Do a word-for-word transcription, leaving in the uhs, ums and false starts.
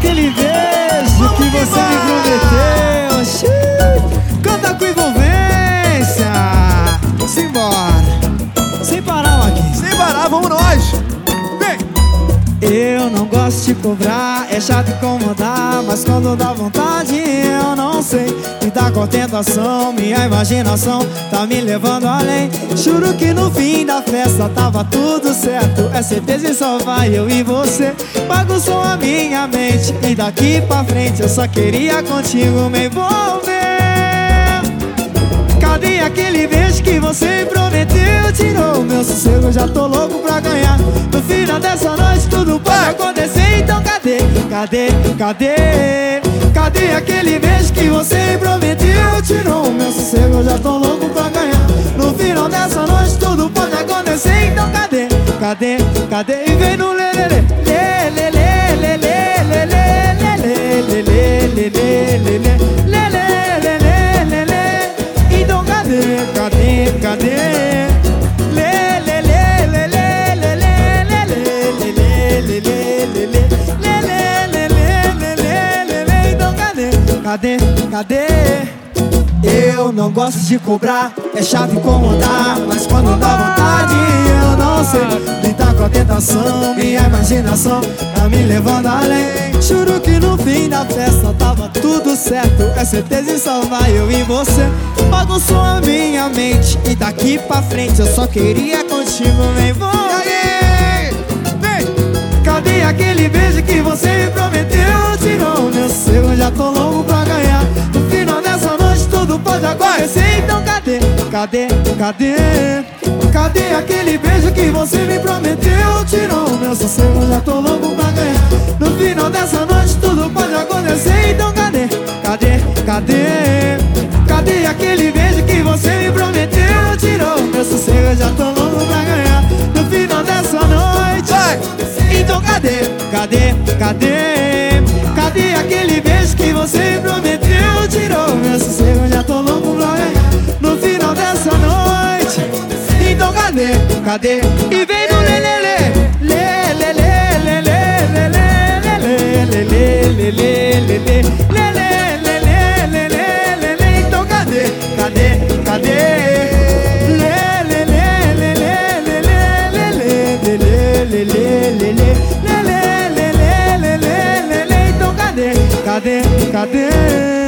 aquele beijo Vamos que você me prometeu. Xiii. Canta com envolvência. Simbora. Sem parar, Marquinhos. Sem parar, vamos nós. Vem. Eu não gosto de cobrar, é chato incomodar, mas quando dá vontade eu não sei lidar com a tentação. Minha imaginação tá me levando além. Juro que no fim da festa tava tudo certo. É certeza que só vai eu e você. Bagunçou a minha mente e daqui pra frente eu só queria contigo me envolver. Cadê aquele beijo que você prometeu? Tirou meu sossego, já tô louco pra ganhar. No final dessa noite tudo pode acontecer. Então cadê, cadê, cadê? Cadê aquele beijo que você prometeu? Tirou meu sossego, já tô louco pra ganhar. No final dessa noite tudo pode acontecer. Então cadê, cadê, cadê? E vem no lelele, lelele, lelele, lelele, lelele, lelele, lelele. Cadê, cadê? Lê, lê, lê, lê, lê, lê, lê, lê, lê, lê, lê, lê, lê, lê, lê. Então cadê, cadê, cadê? Eu não gosto de cobrar, é chato incomodar, mas quando dá vontade eu não sei lidar com a tentação. Minha imaginação tá me levando além. Juro que no fim da festa tava tudo certo. É certeza que só vai eu e você. Bagunçou a minha mente e daqui pra frente eu só queria contigo me envolver. Cadê aquele beijo que você me prometeu? Tirou meu sossego, já tô louco pra ganhar. No final dessa noite tudo pode acontecer. Então cadê, cadê, cadê? Cadê aquele beijo que você me prometeu? Tirou meu sossego, já tô louco pra ganhar. No final dessa noite tudo pode acontecer. Então cadê, cadê, cadê? Cadê aquele beijo que você me prometeu? Tirou meu sossego, já tô louco pra ganhar. No final dessa noite vai. Então cadê, cadê, cadê? Cadê aquele beijo que você me prometeu? Tirou meu sossego, já tô louco pra ganhar. No final dessa noite então cadê, cadê? E vem no lelele, lelele, lelele, lelele, lelele, lelele, lelele, lelele. Então cadê, cadê, cadê? Lelele, lelele, lelele, lelele, lelele. Então cadê, cadê, cadê?